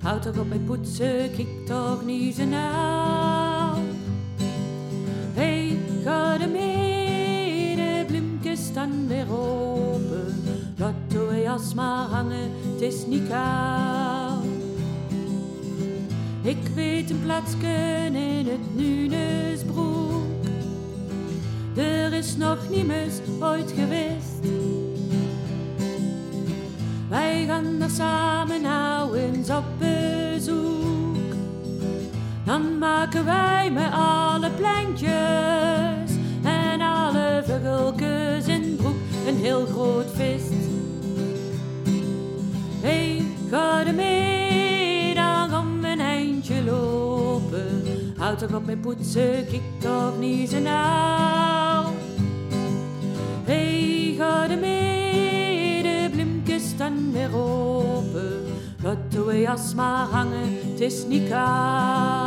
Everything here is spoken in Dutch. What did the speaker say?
Houd toch op met poetsen, kijk toch niet zo nauw. Hey, ga er mee, de bloemkes staan weer open. Laat de jas maar hangen, het is niet koud. Ik weet een plaatsje in het Nunesbroek. Er is nog niemand ooit geweest. Wij gaan daar samen nou eens op bezoek. Dan maken wij met alle plantjes en alle vogeltjes in broek een heel groot feest. Hey, ga er mee, dan gaan we een eindje lopen. Houd toch op met poetsen, kijk toch niet zo nauw. Hey, ga er mee, de bloemkes staan weer open. Laat de jas maar hangen, het is niet koud.